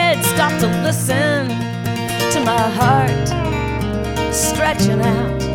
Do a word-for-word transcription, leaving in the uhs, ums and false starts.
head, stop to listen to my heart stretching out